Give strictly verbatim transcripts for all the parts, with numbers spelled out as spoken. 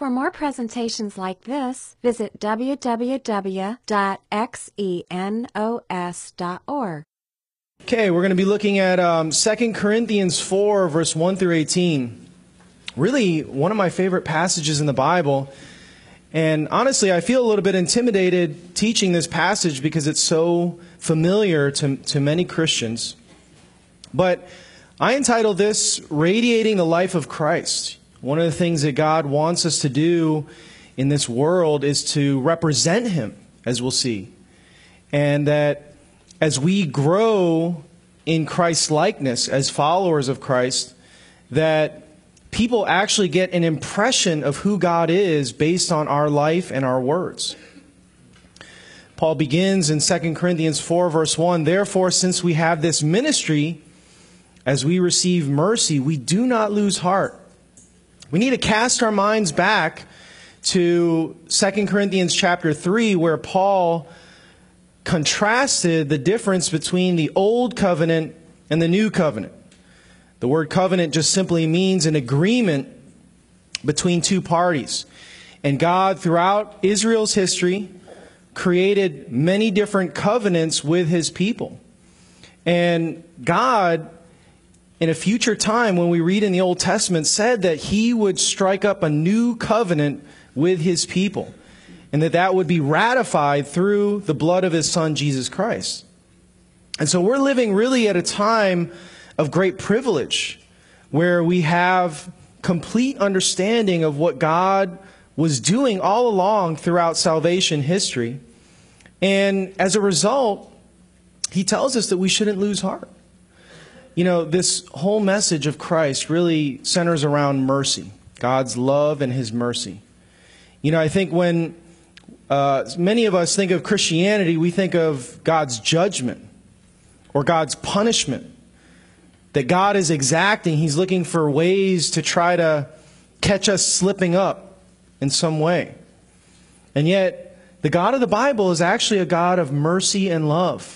For more presentations like this, visit w w w dot xenos dot org. Okay, we're going to be looking at um, Second Corinthians four, verse one through eighteen. Really, one of my favorite passages in the Bible. And honestly, I feel a little bit intimidated teaching this passage because it's so familiar to, to many Christians. But I entitled this, Radiating the Life of Christ. One of the things that God wants us to do in this world is to represent Him, as we'll see. And that as we grow in Christ's likeness as followers of Christ, that people actually get an impression of who God is based on our life and our words. Paul begins in Second Corinthians four, verse one, Therefore, since we have this ministry, as we receive mercy, we do not lose heart. We need to cast our minds back to Second Corinthians chapter three, where Paul contrasted the difference between the old covenant and the new covenant. The word covenant just simply means an agreement between two parties. And God, throughout Israel's history, created many different covenants with His people. And God, in a future time, when we read in the Old Testament, said that He would strike up a new covenant with His people, and that that would be ratified through the blood of His Son, Jesus Christ. And so we're living really at a time of great privilege, where we have complete understanding of what God was doing all along throughout salvation history. And as a result, He tells us that we shouldn't lose heart. You know, this whole message of Christ really centers around mercy, God's love and His mercy. You know, I think when uh, many of us think of Christianity, we think of God's judgment or God's punishment, that God is exacting. He's looking for ways to try to catch us slipping up in some way. And yet, the God of the Bible is actually a God of mercy and love.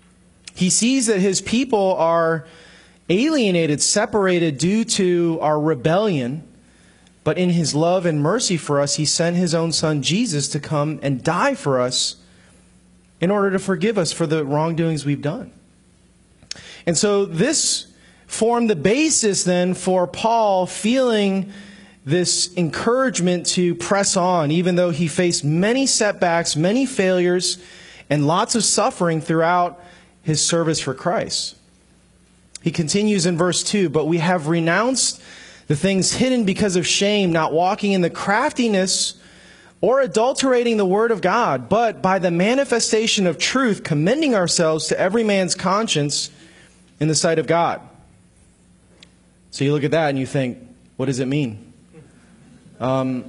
He sees that His people are alienated, separated due to our rebellion. But in His love and mercy for us, He sent His own Son, Jesus, to come and die for us in order to forgive us for the wrongdoings we've done. And so this formed the basis then for Paul feeling this encouragement to press on, even though he faced many setbacks, many failures, and lots of suffering throughout his service for Christ. He continues in verse two, But we have renounced the things hidden because of shame, not walking in the craftiness or adulterating the word of God, but by the manifestation of truth, commending ourselves to every man's conscience in the sight of God. So you look at that and you think, what does it mean? Um,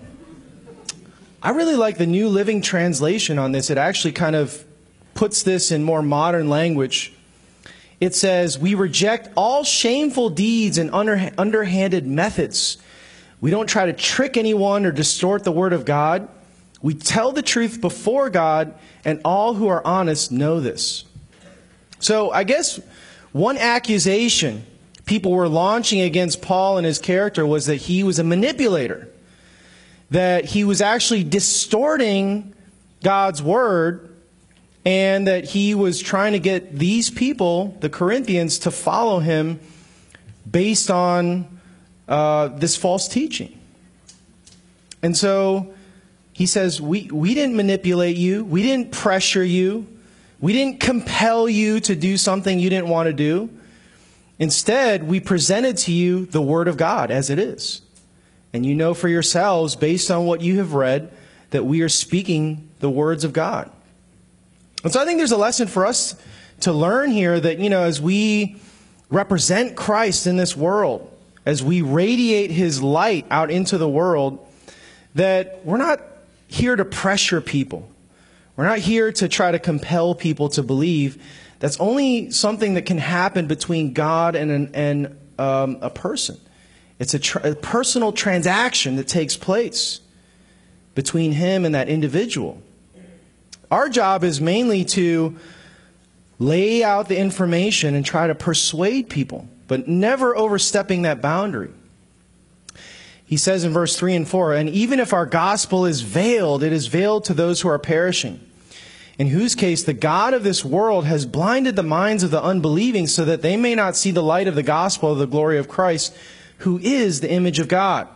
I really like the New Living Translation on this. It actually kind of puts this in more modern language. It says, we reject all shameful deeds and under, underhanded methods. We don't try to trick anyone or distort the word of God. We tell the truth before God, and all who are honest know this. So I guess one accusation people were launching against Paul and his character was that he was a manipulator, that he was actually distorting God's word, and that he was trying to get these people, the Corinthians, to follow him based on uh, this false teaching. And so he says, we, we didn't manipulate you. We didn't pressure you. We didn't compel you to do something you didn't want to do. Instead, we presented to you the Word of God as it is. And you know for yourselves, based on what you have read, that we are speaking the words of God. And so I think there's a lesson for us to learn here that, you know, as we represent Christ in this world, as we radiate His light out into the world, that we're not here to pressure people. We're not here to try to compel people to believe. That's only something that can happen between God and, an, and um, a person. It's a, tr- a personal transaction that takes place between Him and that individual. Our job is mainly to lay out the information and try to persuade people, but never overstepping that boundary. He says in verse three and four, "And even if our gospel is veiled, it is veiled to those who are perishing, in whose case the God of this world has blinded the minds of the unbelieving so that they may not see the light of the gospel of the glory of Christ, who is the image of God."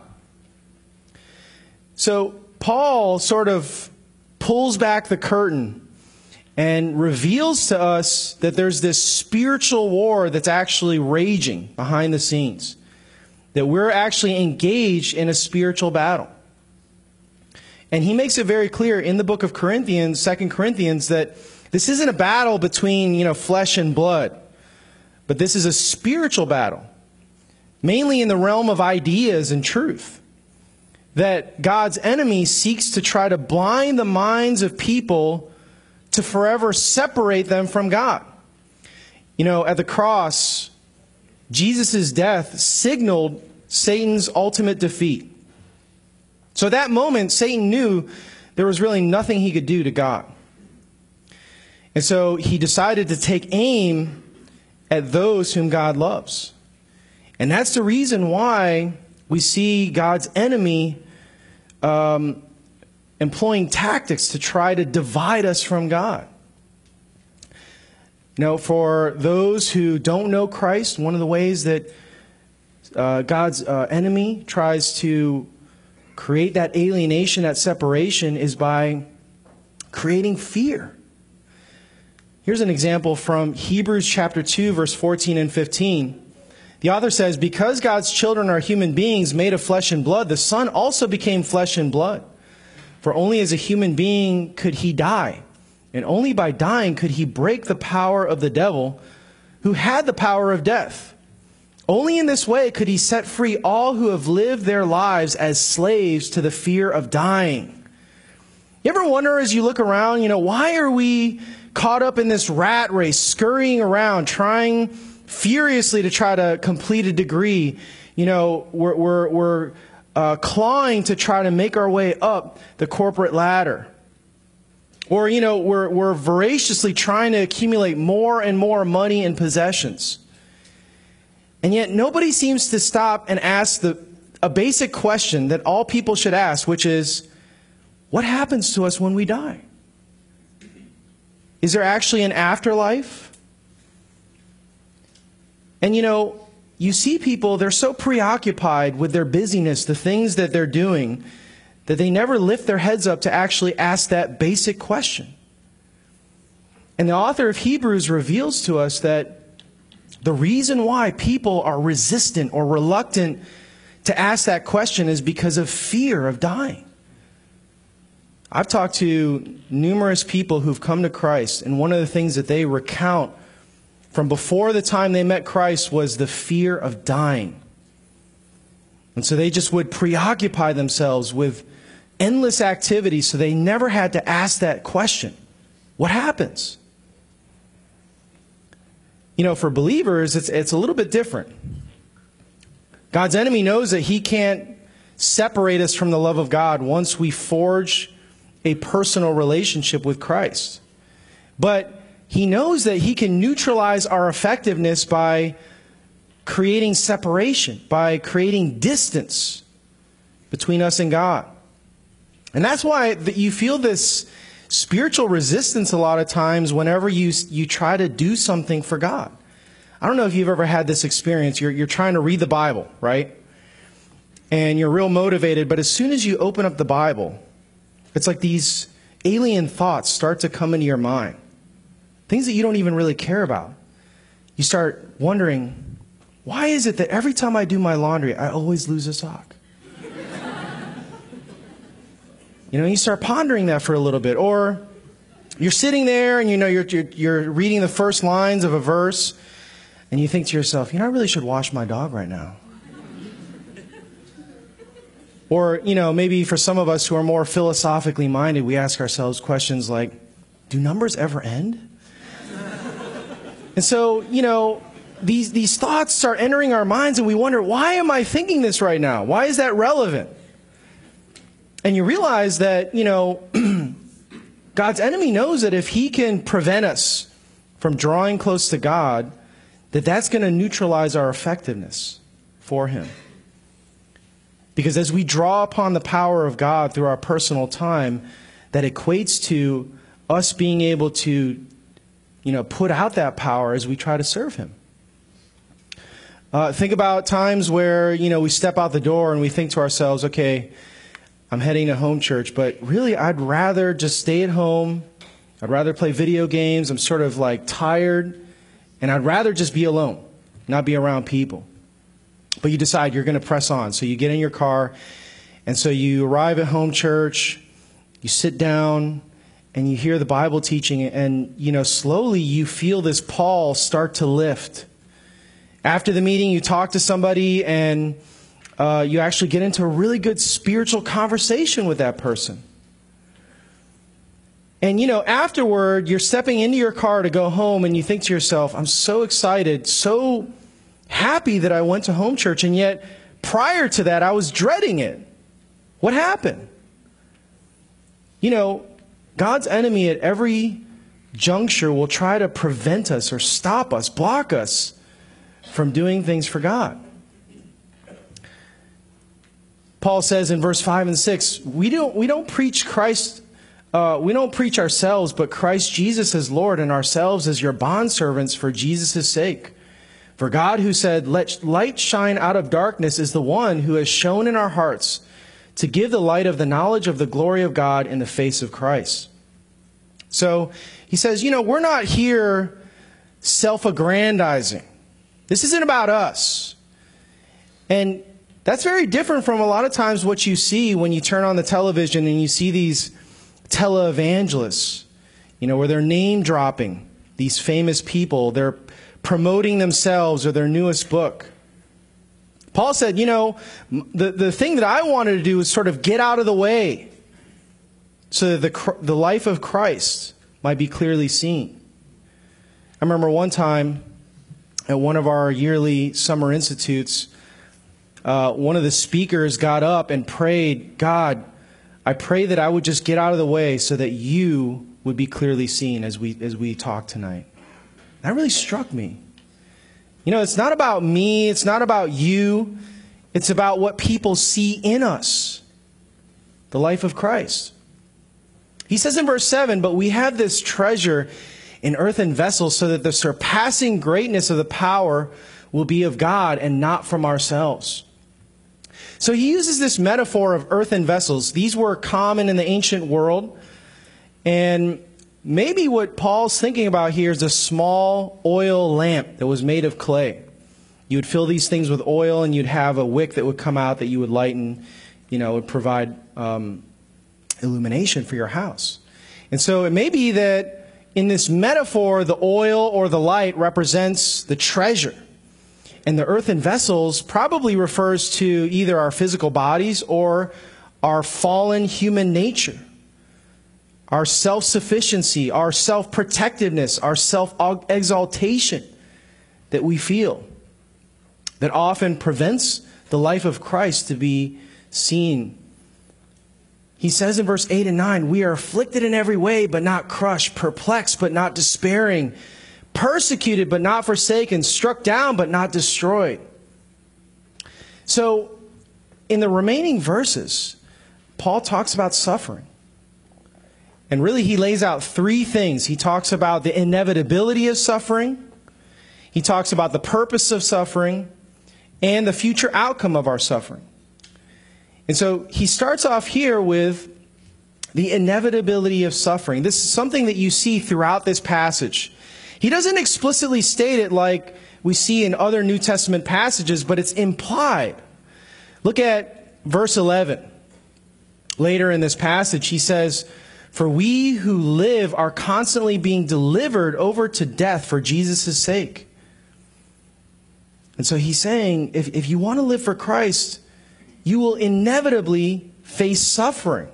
So Paul sort of pulls back the curtain and reveals to us that there's this spiritual war that's actually raging behind the scenes, that we're actually engaged in a spiritual battle. And he makes it very clear in the book of Corinthians, Second Corinthians, that this isn't a battle between, you know, flesh and blood, but this is a spiritual battle, mainly in the realm of ideas and truth, that God's enemy seeks to try to blind the minds of people to forever separate them from God. You know, at the cross, Jesus' death signaled Satan's ultimate defeat. So at that moment, Satan knew there was really nothing he could do to God. And so he decided to take aim at those whom God loves. And that's the reason why we see God's enemy um, employing tactics to try to divide us from God. Now, for those who don't know Christ, one of the ways that uh, God's uh, enemy tries to create that alienation, that separation, is by creating fear. Here's an example from Hebrews chapter two, verse fourteen and fifteen. The author says, "Because God's children are human beings made of flesh and blood, the Son also became flesh and blood. For only as a human being could he die, and only by dying could he break the power of the devil, who had the power of death. Only in this way could he set free all who have lived their lives as slaves to the fear of dying." You ever wonder, as you look around, you know, why are we caught up in this rat race, scurrying around, trying furiously to try to complete a degree? You know, we're, we're, we're uh, clawing to try to make our way up the corporate ladder. Or, you know, we're, we're voraciously trying to accumulate more and more money and possessions. And yet nobody seems to stop and ask the, a basic question that all people should ask, which is, what happens to us when we die? Is there actually an afterlife? And, you know, you see people, they're so preoccupied with their busyness, the things that they're doing, that they never lift their heads up to actually ask that basic question. And the author of Hebrews reveals to us that the reason why people are resistant or reluctant to ask that question is because of fear of dying. I've talked to numerous people who've come to Christ, and one of the things that they recount from before the time they met Christ was the fear of dying. And so they just would preoccupy themselves with endless activities, so they never had to ask that question. What happens? You know, for believers, it's, it's a little bit different. God's enemy knows that he can't separate us from the love of God once we forge a personal relationship with Christ. But he knows that he can neutralize our effectiveness by creating separation, by creating distance between us and God. And that's why you feel this spiritual resistance a lot of times whenever you, you try to do something for God. I don't know if you've ever had this experience. You're, you're trying to read the Bible, right? And you're real motivated, but as soon as you open up the Bible, it's like these alien thoughts start to come into your mind. Things that you don't even really care about. You start wondering, why is it that every time I do my laundry, I always lose a sock? You know, you start pondering that for a little bit. Or you're sitting there and you know you're, you're, you're reading the first lines of a verse, and you think to yourself, you know, I really should wash my dog right now. Or, you know, maybe for some of us who are more philosophically minded, we ask ourselves questions like, do numbers ever end? And so, you know, these, these thoughts start entering our minds and we wonder, why am I thinking this right now? Why is that relevant? And you realize that, you know, God's enemy knows that if he can prevent us from drawing close to God, that that's going to neutralize our effectiveness for him. Because as we draw upon the power of God through our personal time, that equates to us being able to, you know, put out that power as we try to serve Him. Uh, think about times where, you know, we step out the door and we think to ourselves, okay, I'm heading to home church, but really I'd rather just stay at home. I'd rather play video games. I'm sort of like tired, and I'd rather just be alone, not be around people. But you decide you're going to press on. So you get in your car, and so you arrive at home church, you sit down, and you hear the Bible teaching, and, you know, slowly you feel this pall start to lift. After the meeting, you talk to somebody, and uh, you actually get into a really good spiritual conversation with that person. And, you know, afterward, you're stepping into your car to go home, and you think to yourself, I'm so excited, so happy that I went to home church, and yet prior to that, I was dreading it. What happened? You know, God's enemy at every juncture will try to prevent us or stop us, block us from doing things for God. Paul says in verse five and six, we don't, we don't preach Christ, uh, we don't preach ourselves, but Christ Jesus as Lord, and ourselves as your bondservants for Jesus' sake. For God, who said, let light shine out of darkness, is the one who has shown in our hearts to give the light of the knowledge of the glory of God in the face of Christ. So he says, you know, we're not here self-aggrandizing. This isn't about us. And that's very different from a lot of times what you see when you turn on the television and you see these televangelists, you know, where they're name dropping these famous people. They're promoting themselves or their newest book. Paul said, you know, the, the thing that I wanted to do was sort of get out of the way so that the, the life of Christ might be clearly seen. I remember one time at one of our yearly summer institutes, uh, one of the speakers got up and prayed, God, I pray that I would just get out of the way so that you would be clearly seen as we as we talk tonight. That really struck me. You know, it's not about me. It's not about you. It's about what people see in us. The life of Christ. He says in verse seven, but we have this treasure in earthen vessels so that the surpassing greatness of the power will be of God and not from ourselves. So he uses this metaphor of earthen vessels. These were common in the ancient world. And maybe what Paul's thinking about here is a small oil lamp that was made of clay. You would fill these things with oil, and you'd have a wick that would come out that you would light, and, you know, would provide um, illumination for your house. And so it may be that in this metaphor, the oil or the light represents the treasure. And the earthen vessels probably refers to either our physical bodies or our fallen human nature. Our self-sufficiency, our self-protectiveness, our self-exaltation that we feel, that often prevents the life of Christ to be seen. He says in verse eight and nine, we are afflicted in every way, but not crushed, perplexed, but not despairing, persecuted, but not forsaken, struck down, but not destroyed. So, in the remaining verses, Paul talks about suffering. And really, he lays out three things. He talks about the inevitability of suffering. He talks about the purpose of suffering and the future outcome of our suffering. And so he starts off here with the inevitability of suffering. This is something that you see throughout this passage. He doesn't explicitly state it like we see in other New Testament passages, but it's implied. Look at verse eleven. Later in this passage, he says, for we who live are constantly being delivered over to death for Jesus' sake. And so he's saying, if, if you want to live for Christ, you will inevitably face suffering.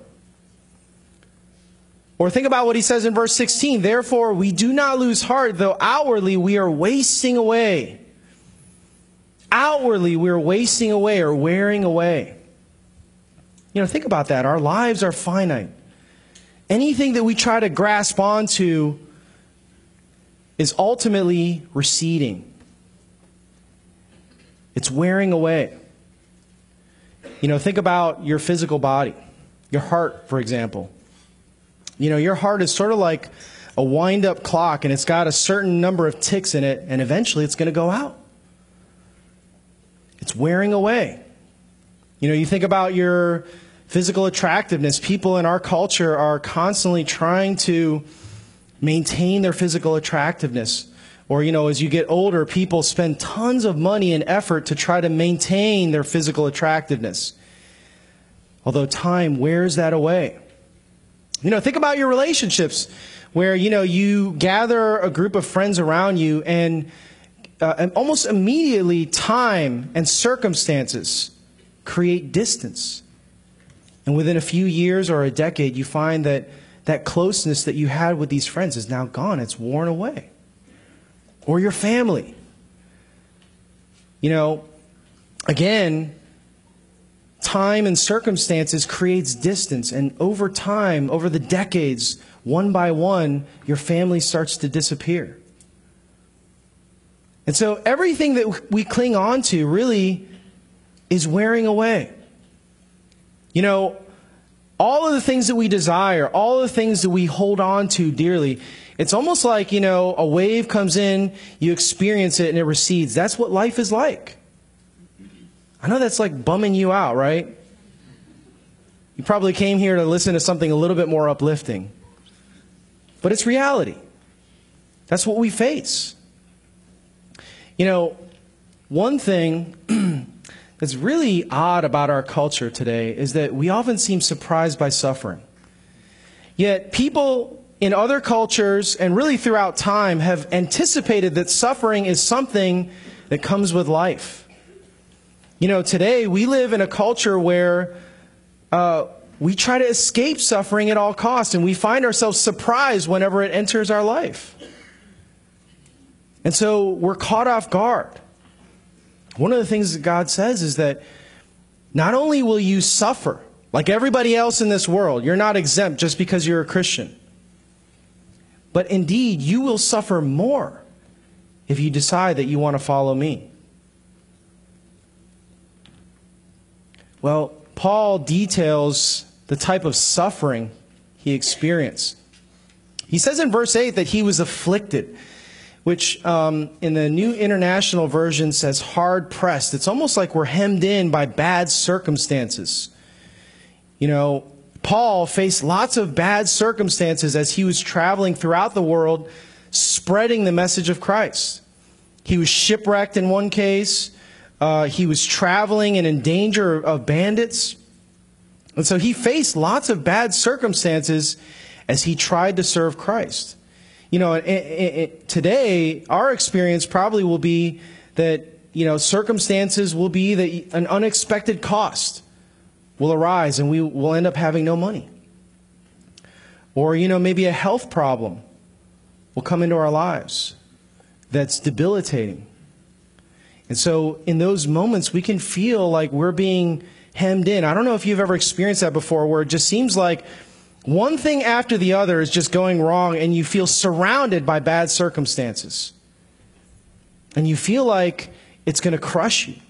Or think about what he says in verse sixteen. Therefore, we do not lose heart, though outwardly we are wasting away. Outwardly we are wasting away or wearing away. You know, think about that. Our lives are finite. Anything that we try to grasp onto is ultimately receding. It's wearing away. You know, think about your physical body, your heart, for example. You know, your heart is sort of like a wind-up clock, and it's got a certain number of ticks in it, and eventually it's going to go out. It's wearing away. You know, you think about your physical attractiveness. People in our culture are constantly trying to maintain their physical attractiveness. Or, you know, as you get older, people spend tons of money and effort to try to maintain their physical attractiveness. Although time wears that away. You know, think about your relationships where, you know, you gather a group of friends around you and, uh, and almost immediately time and circumstances create distance. And within a few years or a decade, you find that that closeness that you had with these friends is now gone. It's worn away. Or your family. You know, again, time and circumstances creates distance. And over time, over the decades, one by one, your family starts to disappear. And so everything that we cling on to really is wearing away. You know, all of the things that we desire, all of the things that we hold on to dearly, it's almost like, you know, a wave comes in, you experience it, and it recedes. That's what life is like. I know that's like bumming you out, right? You probably came here to listen to something a little bit more uplifting. But it's reality. That's what we face. You know, one thing that's really odd about our culture today is that we often seem surprised by suffering. Yet people in other cultures and really throughout time have anticipated that suffering is something that comes with life. You know, today we live in a culture where uh, we try to escape suffering at all costs, and we find ourselves surprised whenever it enters our life. And so we're caught off guard. One of the things that God says is that not only will you suffer like everybody else in this world, you're not exempt just because you're a Christian, but indeed you will suffer more if you decide that you want to follow me. Well, Paul details the type of suffering he experienced. He says in verse eight that he was afflicted, which um, in the New International Version says hard pressed. It's almost like we're hemmed in by bad circumstances. You know, Paul faced lots of bad circumstances as he was traveling throughout the world, spreading the message of Christ. He was shipwrecked in one case. Uh, he was traveling and in danger of bandits. And so he faced lots of bad circumstances as he tried to serve Christ. You know, it, it, it, today, our experience probably will be that, you know, circumstances will be that an unexpected cost will arise and we will end up having no money. Or, you know, maybe a health problem will come into our lives that's debilitating. And so in those moments, we can feel like we're being hemmed in. I don't know if you've ever experienced that before, where it just seems like one thing after the other is just going wrong, and you feel surrounded by bad circumstances. And you feel like it's going to crush you.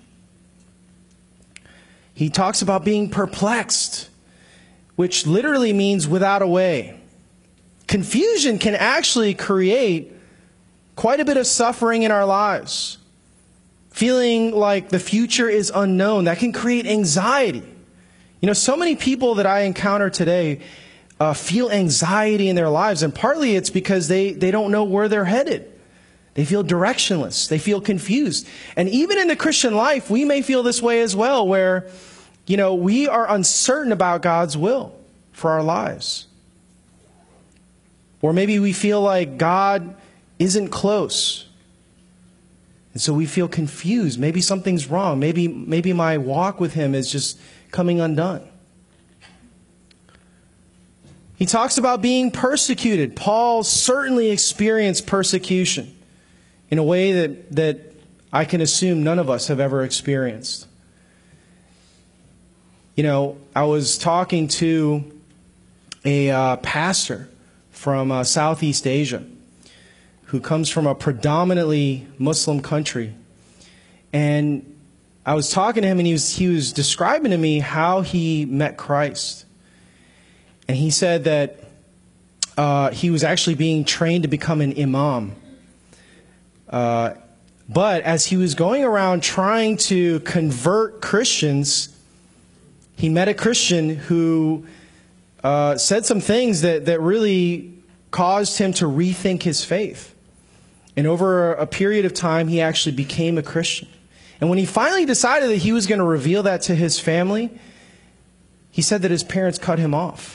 He talks about being perplexed, which literally means without a way. Confusion can actually create quite a bit of suffering in our lives. Feeling like the future is unknown, that can create anxiety. You know, so many people that I encounter today Uh, feel anxiety in their lives, and partly it's because they, they don't know where they're headed. They feel directionless. They feel confused. And even in the Christian life, we may feel this way as well, where, you know, we are uncertain about God's will for our lives. Or maybe we feel like God isn't close. And so we feel confused. Maybe something's wrong. Maybe, maybe my walk with Him is just coming undone. He talks about being persecuted. Paul certainly experienced persecution in a way that, that I can assume none of us have ever experienced. You know, I was talking to a uh, pastor from uh, Southeast Asia who comes from a predominantly Muslim country. And I was talking to him, and he was, he was describing to me how he met Christ. And he said that uh, he was actually being trained to become an imam. Uh, but as he was going around trying to convert Christians, he met a Christian who uh, said some things that, that really caused him to rethink his faith. And over a period of time, he actually became a Christian. And when he finally decided that he was going to reveal that to his family, he said that his parents cut him off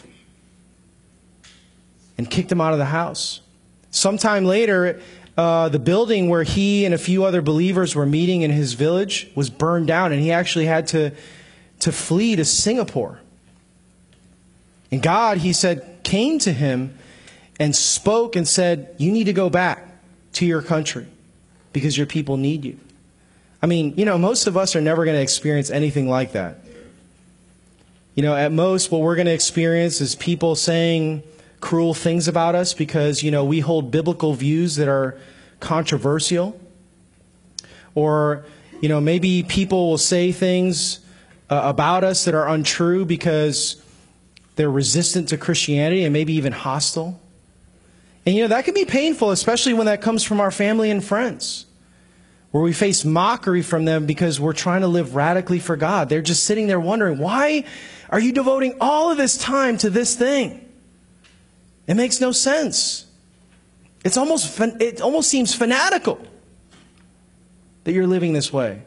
and kicked him out of the house. Sometime later, uh, the building where he and a few other believers were meeting in his village was burned down, and he actually had to, to flee to Singapore. And God, he said, came to him and spoke and said, you need to go back to your country because your people need you. I mean, you know, most of us are never going to experience anything like that. You know, at most, what we're going to experience is people saying cruel things about us because, you know, we hold biblical views that are controversial. Or, you know, maybe people will say things uh, about us that are untrue because they're resistant to Christianity and maybe even hostile. And, you know, that can be painful, especially when that comes from our family and friends, where we face mockery from them because we're trying to live radically for God. They're just sitting there wondering, why are you devoting all of this time to this thing? It makes no sense. It's almost, it almost seems fanatical that you're living this way.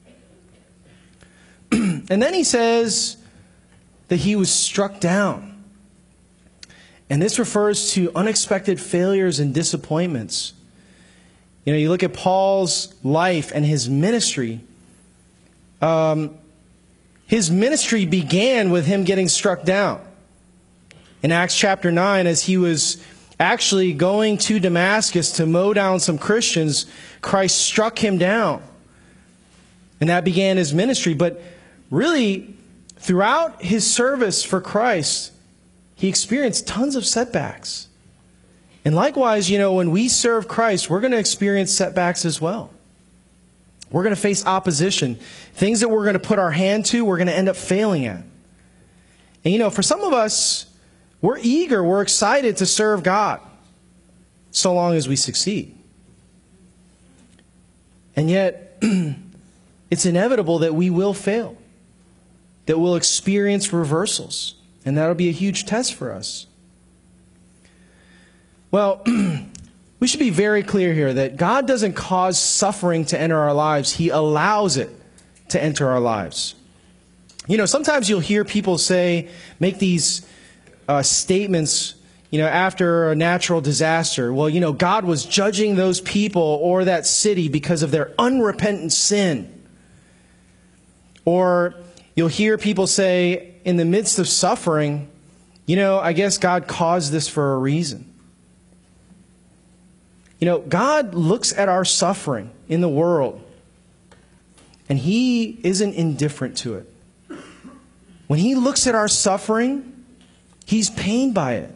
And then he says that he was struck down. And this refers to unexpected failures and disappointments. You know, you look at Paul's life and his ministry. Um, his ministry began with him getting struck down. In Acts chapter nine, as he was actually going to Damascus to mow down some Christians, Christ struck him down. And that began his ministry. But really, throughout his service for Christ, he experienced tons of setbacks. And likewise, you know, when we serve Christ, we're going to experience setbacks as well. We're going to face opposition. Things that we're going to put our hand to, we're going to end up failing at. And, you know, for some of us, we're eager, we're excited to serve God, so long as we succeed. And yet, it's inevitable that we will fail, that we'll experience reversals, and that'll be a huge test for us. Well, we should be very clear here that God doesn't cause suffering to enter our lives. He allows it to enter our lives. You know, sometimes you'll hear people say, make these uh, statements, you know, after a natural disaster. Well, you know, God was judging those people or that city because of their unrepentant sin. Or you'll hear people say, in the midst of suffering, you know, I guess God caused this for a reason. You know, God looks at our suffering in the world, and He isn't indifferent to it. When He looks at our suffering, He's pained by it.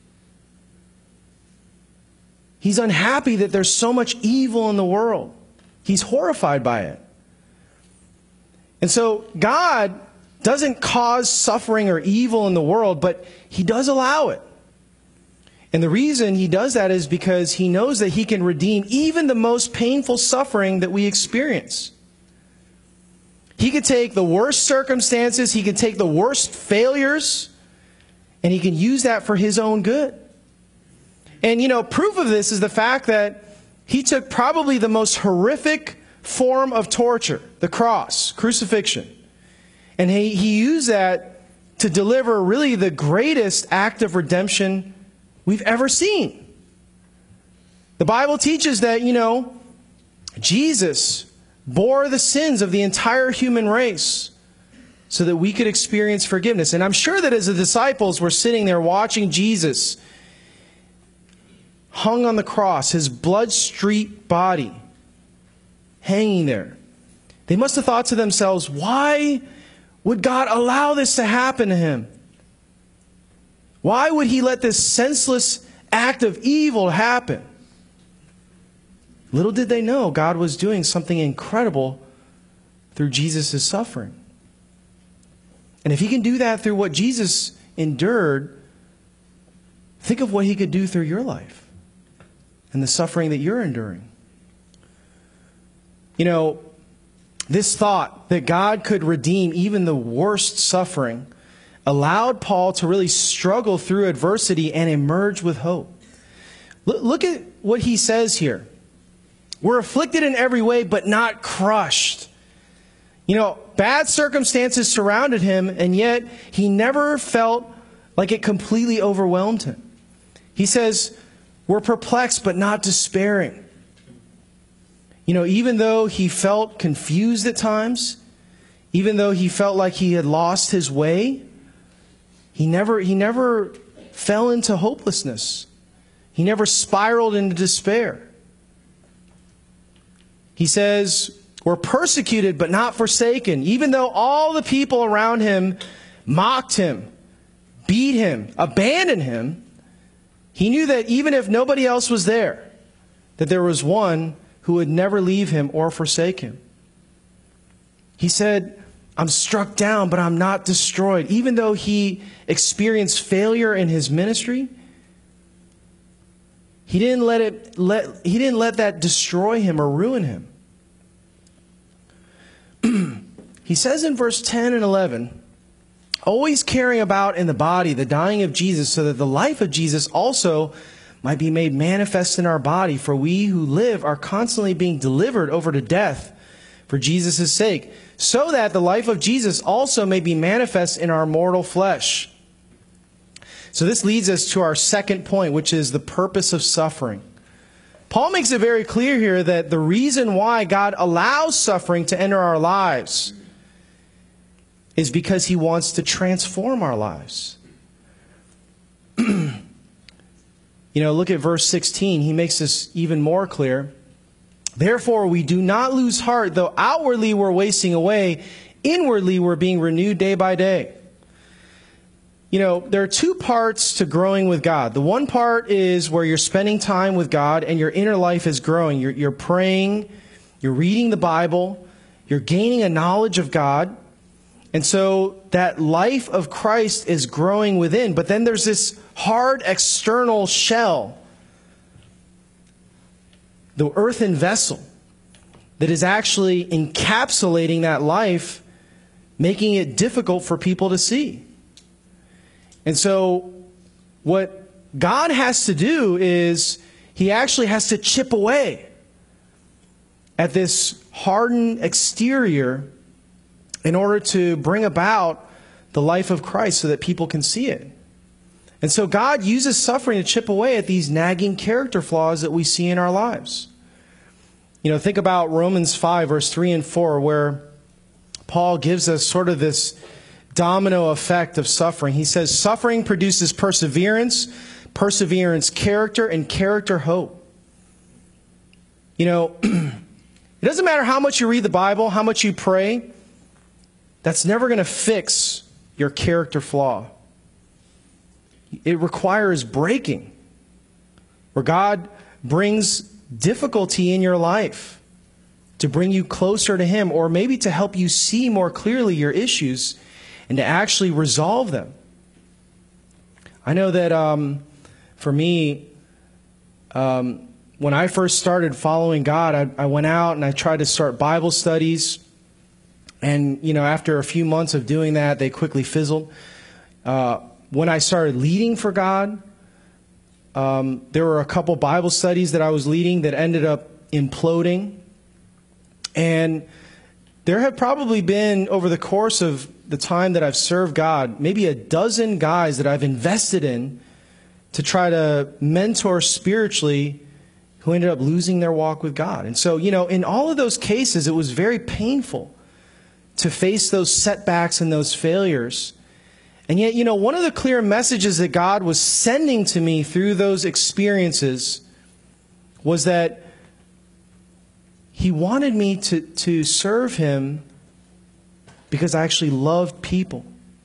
He's unhappy that there's so much evil in the world. He's horrified by it. And so God doesn't cause suffering or evil in the world, but He does allow it. And the reason He does that is because He knows that He can redeem even the most painful suffering that we experience. He could take the worst circumstances, He can take the worst failures, and He can use that for His own good. And, you know, proof of this is the fact that He took probably the most horrific form of torture, the cross, crucifixion. And He, he used that to deliver really the greatest act of redemption we've ever seen. The Bible teaches that, you know, Jesus bore the sins of the entire human race so that we could experience forgiveness. And I'm sure that as the disciples were sitting there watching Jesus hung on the cross, His blood-streaked body hanging there, they must have thought to themselves, why would God allow this to happen to Him? Why would He let this senseless act of evil happen? Little did they know God was doing something incredible through Jesus' suffering. And if he can do that through what Jesus endured, think of what he could do through your life and the suffering that you're enduring. You know, this thought that God could redeem even the worst suffering allowed Paul to really struggle through adversity and emerge with hope. Look at what he says here. We're afflicted in every way, but not crushed. You know, bad circumstances surrounded him, and yet he never felt like it completely overwhelmed him. He says, we're perplexed, but not despairing. You know, even though he felt confused at times, even though he felt like he had lost his way, he never, he never fell into hopelessness. He never spiraled into despair. He says, we're persecuted but not forsaken. Even though all the people around him mocked him, beat him, abandoned him, he knew that even if nobody else was there, that there was one who would never leave him or forsake him. He said, I'm struck down, but I'm not destroyed. Even though he experienced failure in his ministry, he didn't let it let he didn't let that destroy him or ruin him. He says in verse ten and eleven, always carrying about in the body the dying of Jesus, so that the life of Jesus also might be made manifest in our body. For we who live are constantly being delivered over to death for Jesus' sake, so that the life of Jesus also may be manifest in our mortal flesh. So this leads us to our second point, which is the purpose of suffering. Paul makes it very clear here that the reason why God allows suffering to enter our lives is because he wants to transform our lives. You know, look at verse sixteen. He makes this even more clear. Therefore, we do not lose heart, though outwardly we're wasting away, inwardly we're being renewed day by day. You know, there are two parts to growing with God. The one part is where you're spending time with God and your inner life is growing. You're, you're praying, you're reading the Bible, you're gaining a knowledge of God. And so that life of Christ is growing within. But then there's this hard external shell, the earthen vessel, that is actually encapsulating that life, making it difficult for people to see. And so what God has to do is he actually has to chip away at this hardened exterior in order to bring about the life of Christ so that people can see it. And so God uses suffering to chip away at these nagging character flaws that we see in our lives. You know, think about Romans five, verse three and four, where Paul gives us sort of this domino effect of suffering. He says, suffering produces perseverance, perseverance, character, and character, hope. You know, it doesn't matter how much you read the Bible, how much you pray, that's never going to fix your character flaw. It requires breaking, where God brings difficulty in your life to bring you closer to him, or maybe to help you see more clearly your issues and to actually resolve them. I know that um, for me, um, when I first started following God, I, I went out and I tried to start Bible studies. And, you know, after a few months of doing that, they quickly fizzled. Uh, when I started leading for God, um, there were a couple Bible studies that I was leading that ended up imploding. And there have probably been, over the course of the time that I've served God, maybe a dozen guys that I've invested in to try to mentor spiritually who ended up losing their walk with God. And so, you know, in all of those cases, it was very painful to face those setbacks and those failures. And yet, you know, one of the clear messages that God was sending to me through those experiences was that he wanted me to, to serve him because I actually loved people.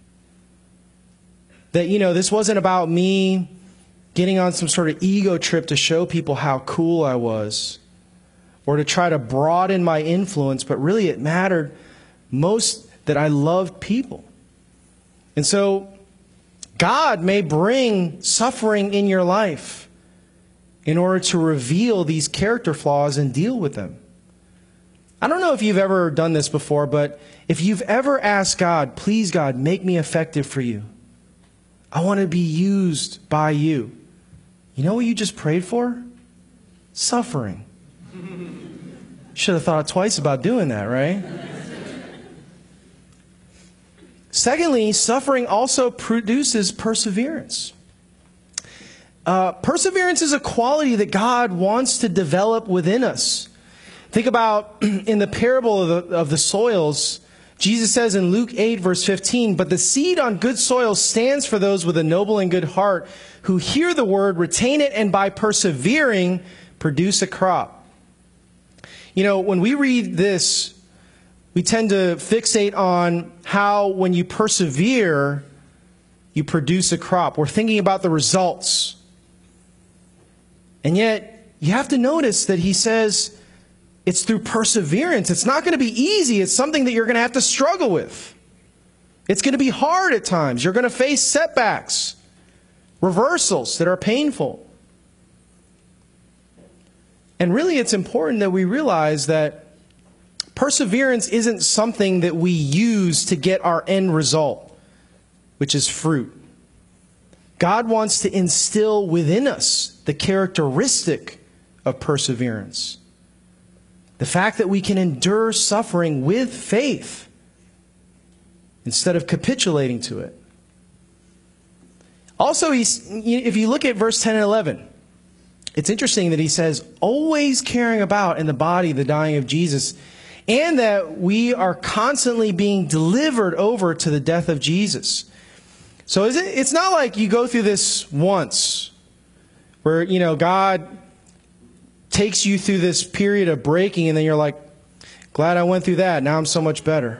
That, you know, this wasn't about me getting on some sort of ego trip to show people how cool I was or to try to broaden my influence, but really it mattered most that I loved people. And so God may bring suffering in your life in order to reveal these character flaws and deal with them. I don't know if you've ever done this before, but if you've ever asked God, please God, make me effective for you. I want to be used by you. You know what you just prayed for? Suffering. Should have thought twice about doing that, right? Secondly, suffering also produces perseverance. Uh, perseverance is a quality that God wants to develop within us. Think about in the parable of the, of the soils. Jesus says in Luke eight, verse fifteen, "But the seed on good soil stands for those with a noble and good heart, who hear the word, retain it, and by persevering, produce a crop." You know, when we read this, we tend to fixate on how when you persevere, you produce a crop. We're thinking about the results. And yet, you have to notice that he says it's through perseverance. It's not going to be easy. It's something that you're going to have to struggle with. It's going to be hard at times. You're going to face setbacks, reversals that are painful. And really, it's important that we realize that perseverance isn't something that we use to get our end result, which is fruit. God wants to instill within us the characteristic of perseverance. The fact that we can endure suffering with faith instead of capitulating to it. Also, he's, if you look at verse ten and eleven, it's interesting that he says, always caring about in the body the dying of Jesus, and that we are constantly being delivered over to the death of Jesus. So is it, it's not like you go through this once, where, you know, God takes you through this period of breaking, and then you're like, glad I went through that. Now I'm so much better.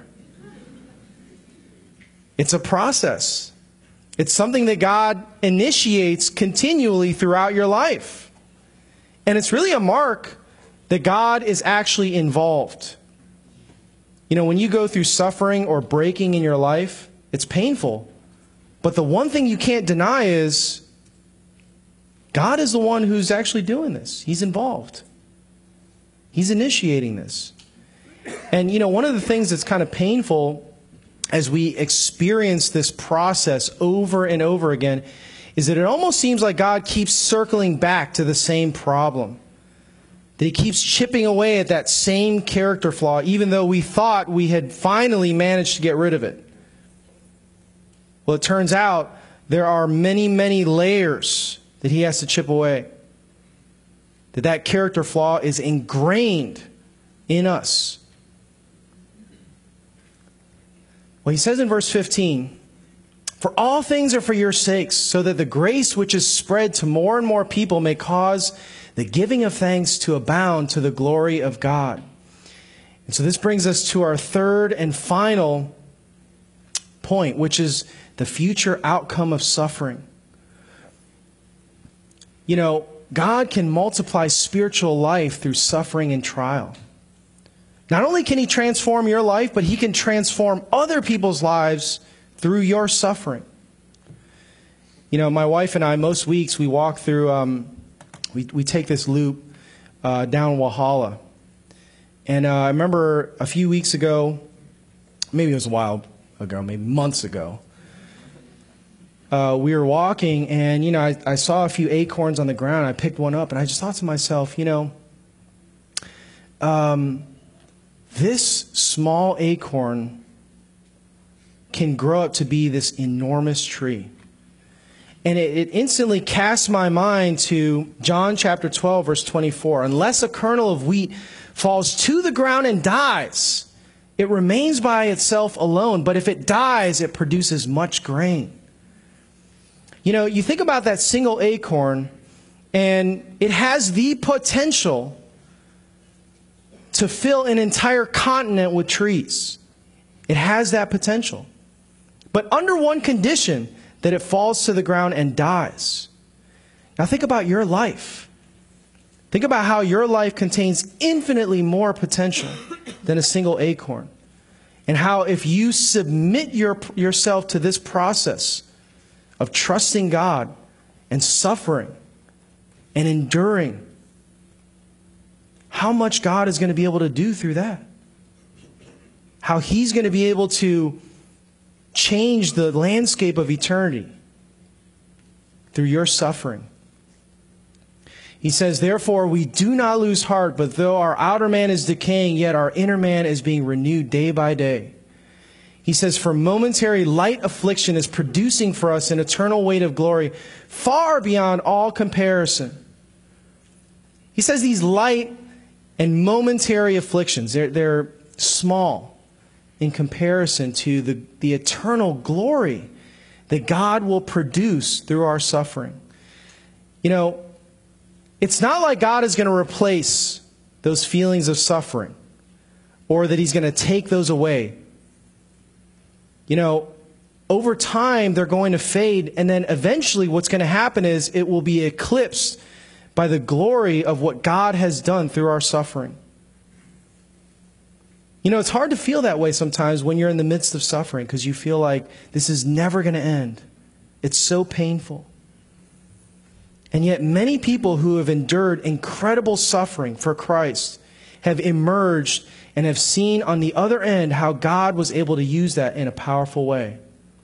It's a process. It's something that God initiates continually throughout your life. And it's really a mark that God is actually involved. You know, when you go through suffering or breaking in your life, it's painful. But the one thing you can't deny is God is the one who's actually doing this. He's involved. He's initiating this. And, you know, one of the things that's kind of painful as we experience this process over and over again is that it almost seems like God keeps circling back to the same problem. That he keeps chipping away at that same character flaw, even though we thought we had finally managed to get rid of it. Well, it turns out there are many, many layers that he has to chip away. That that character flaw is ingrained in us. Well, he says in verse fifteen, "For all things are for your sakes, so that the grace which is spread to more and more people may cause the giving of thanks to abound to the glory of God." And so this brings us to our third and final point, which is the future outcome of suffering. You know, God can multiply spiritual life through suffering and trial. Not only can he transform your life, but he can transform other people's lives through your suffering. You know, my wife and I, most weeks, we walk through... Um, We, we take this loop uh, down Walhalla. And uh, I remember a few weeks ago, maybe it was a while ago, maybe months ago, uh, we were walking and, you know, I, I saw a few acorns on the ground. I picked one up and I just thought to myself, you know, um, this small acorn can grow up to be this enormous tree. And it, it instantly cast my mind to John chapter twelve, verse twenty-four. "Unless a kernel of wheat falls to the ground and dies, it remains by itself alone. But if it dies, it produces much grain." You know, you think about that single acorn, and it has the potential to fill an entire continent with trees. It has that potential. But under one condition, that it falls to the ground and dies. Now think about your life. Think about how your life contains infinitely more potential than a single acorn. And how if you submit your, yourself to this process of trusting God and suffering and enduring, how much God is going to be able to do through that. How He's going to be able to change the landscape of eternity through your suffering. He says, therefore, we do not lose heart, but though our outer man is decaying, yet our inner man is being renewed day by day. He says, for momentary light affliction is producing for us an eternal weight of glory far beyond all comparison. He says these light and momentary afflictions, they're, they're small in comparison to the, the eternal glory that God will produce through our suffering. You know, it's not like God is going to replace those feelings of suffering or that He's going to take those away. You know, over time they're going to fade, and then eventually what's going to happen is it will be eclipsed by the glory of what God has done through our suffering. You know, it's hard to feel that way sometimes when you're in the midst of suffering because you feel like this is never going to end. It's so painful. And yet many people who have endured incredible suffering for Christ have emerged and have seen on the other end how God was able to use that in a powerful way.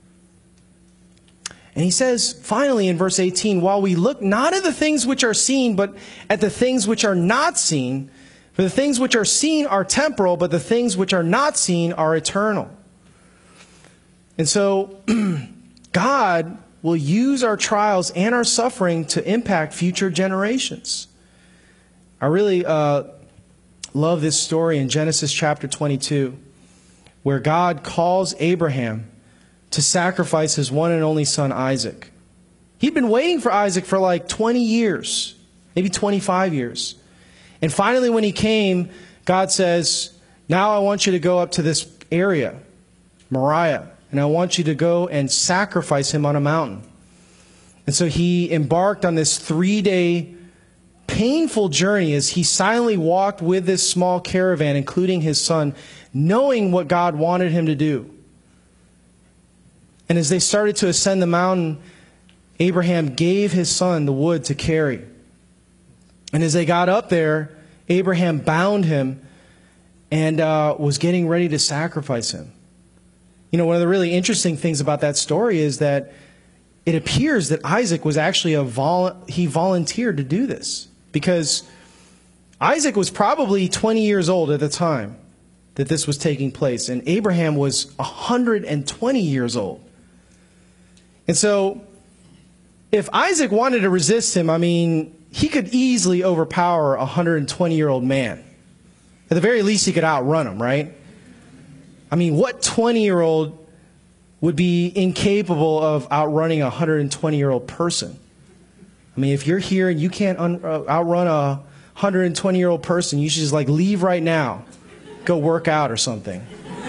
And he says, finally in verse eighteen, while we look not at the things which are seen, but at the things which are not seen, for the things which are seen are temporal, but the things which are not seen are eternal. And so God will use our trials and our suffering to impact future generations. I really uh, love this story in Genesis chapter twenty-two, where God calls Abraham to sacrifice his one and only son, Isaac. He'd been waiting for Isaac for like twenty years, maybe twenty-five years. And finally when he came, God says, now I want you to go up to this area, Moriah, and I want you to go and sacrifice him on a mountain. And so he embarked on this three-day painful journey as he silently walked with this small caravan, including his son, knowing what God wanted him to do. And as they started to ascend the mountain, Abraham gave his son the wood to carry. And as they got up there, Abraham bound him and uh, was getting ready to sacrifice him. You know, one of the really interesting things about that story is that it appears that Isaac was actually a vol- he volunteered to do this. Because Isaac was probably twenty years old at the time that this was taking place. And Abraham was one hundred twenty years old. And so if Isaac wanted to resist him, I mean, he could easily overpower a one hundred twenty-year-old man. At the very least, he could outrun him, right? I mean, what twenty-year-old would be incapable of outrunning a one hundred twenty-year-old person? I mean, if you're here and you can't un- uh, outrun a one hundred twenty-year-old person, you should just like leave right now. Go work out or something.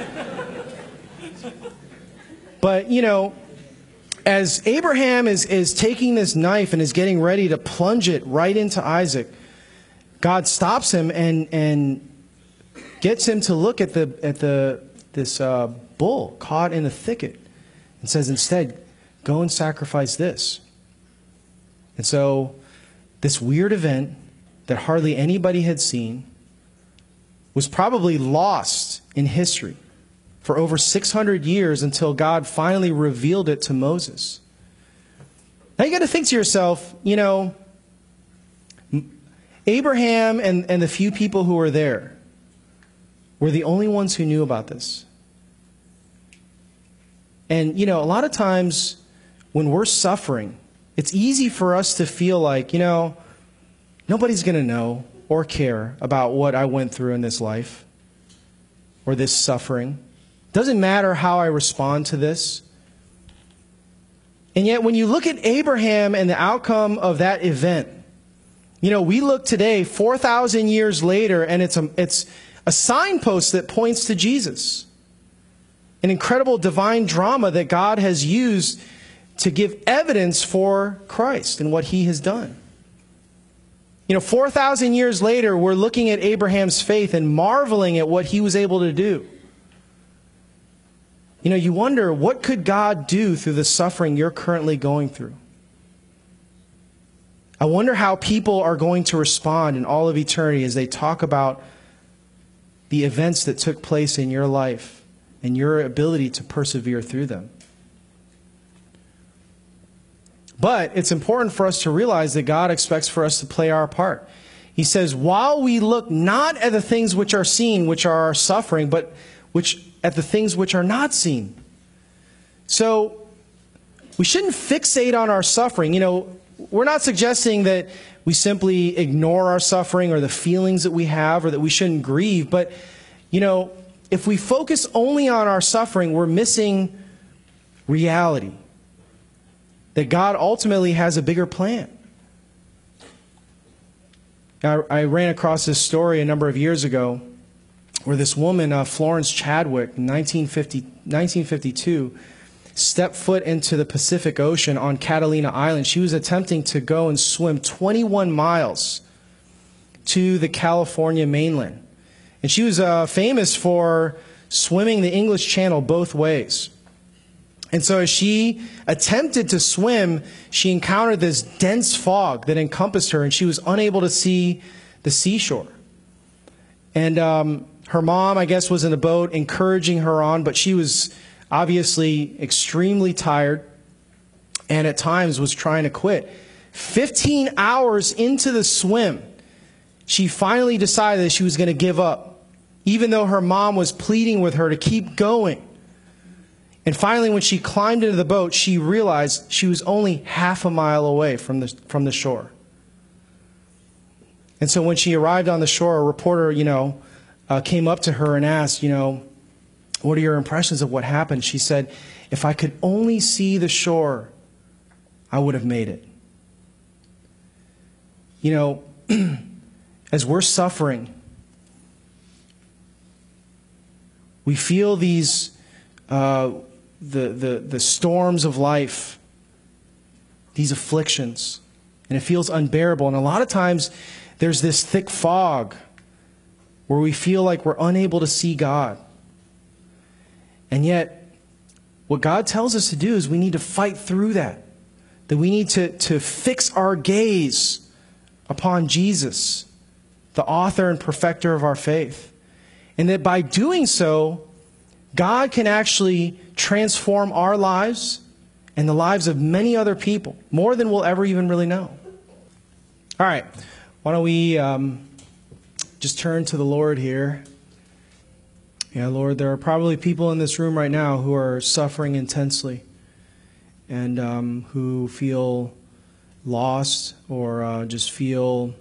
But, you know, as Abraham is, is taking this knife and is getting ready to plunge it right into Isaac, God stops him and, and gets him to look at the at the this uh, bull caught in the thicket and says, instead, go and sacrifice this. And so this weird event that hardly anybody had seen was probably lost in history for over six hundred years until God finally revealed it to Moses. Now you got to think to yourself, you know, Abraham and, and the few people who were there were the only ones who knew about this. And, you know, a lot of times when we're suffering, it's easy for us to feel like, you know, nobody's going to know or care about what I went through in this life or this suffering. Doesn't matter how I respond to this. And yet when you look at Abraham and the outcome of that event, you know, we look today four thousand years later and it's a, it's a signpost that points to Jesus. An incredible divine drama that God has used to give evidence for Christ and what He has done. You know, four thousand years later, we're looking at Abraham's faith and marveling at what he was able to do. You know, you wonder, what could God do through the suffering you're currently going through? I wonder how people are going to respond in all of eternity as they talk about the events that took place in your life and your ability to persevere through them. But it's important for us to realize that God expects for us to play our part. He says, while we look not at the things which are seen, which are our suffering, but which at the things which are not seen. So we shouldn't fixate on our suffering. You know, we're not suggesting that we simply ignore our suffering or the feelings that we have, or that we shouldn't grieve. But, you know, if we focus only on our suffering, we're missing reality. That God ultimately has a bigger plan. I, I ran across this story a number of years ago where this woman, uh, Florence Chadwick, in nineteen fifty-two, stepped foot into the Pacific Ocean on Catalina Island. She was attempting to go and swim twenty-one miles to the California mainland. And she was uh, famous for swimming the English Channel both ways. And so as she attempted to swim, she encountered this dense fog that encompassed her, and she was unable to see the seashore. And um, her mom, I guess, was in the boat encouraging her on, but she was obviously extremely tired and at times was trying to quit. fifteen hours into the swim, she finally decided that she was going to give up, even though her mom was pleading with her to keep going. And finally, when she climbed into the boat, she realized she was only half a mile away from the, from the shore. And so when she arrived on the shore, a reporter, you know, uh, came up to her and asked, you know, what are your impressions of what happened? She said, if I could only see the shore, I would have made it. You know, as we're suffering, we feel these... Uh, The, the, the storms of life, these afflictions, and it feels unbearable. And a lot of times there's this thick fog where we feel like we're unable to see God. And yet, what God tells us to do is we need to fight through that. That we need to, to fix our gaze upon Jesus, the author and perfecter of our faith. And that by doing so, God can actually transform our lives and the lives of many other people, more than we'll ever even really know. All right, why don't we um, just turn to the Lord here. Yeah, Lord, there are probably people in this room right now who are suffering intensely and um, who feel lost or uh, just feel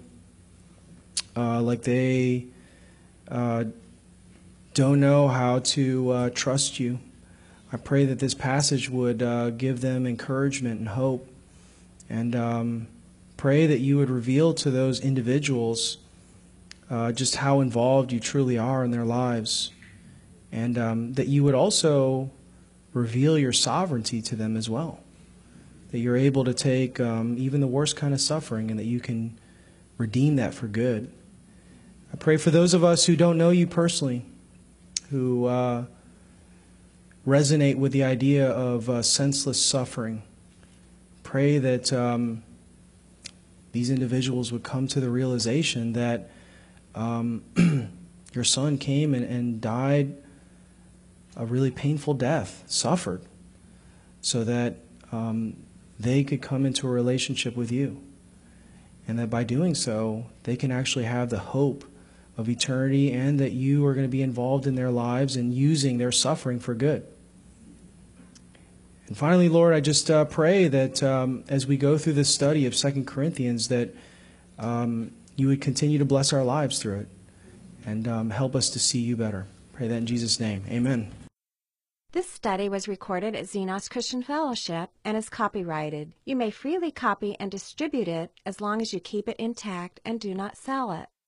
uh, like they uh, don't know how to uh, trust you. I pray that this passage would uh, give them encouragement and hope, and um, pray that you would reveal to those individuals uh, just how involved you truly are in their lives, and um, that you would also reveal your sovereignty to them as well, that you're able to take um, even the worst kind of suffering and that you can redeem that for good. I pray for those of us who don't know you personally, who uh, resonate with the idea of uh, senseless suffering. Pray that um, these individuals would come to the realization that um, your son came and, and died a really painful death, suffered, so that um, they could come into a relationship with you. And that by doing so, they can actually have the hope of eternity, and that you are going to be involved in their lives and using their suffering for good. And finally, Lord, I just uh, pray that um, as we go through this study of Second Corinthians, that um, you would continue to bless our lives through it and um, help us to see you better. Pray that in Jesus' name. Amen. This study was recorded at Xenos Christian Fellowship and is copyrighted. You may freely copy and distribute it as long as you keep it intact and do not sell it.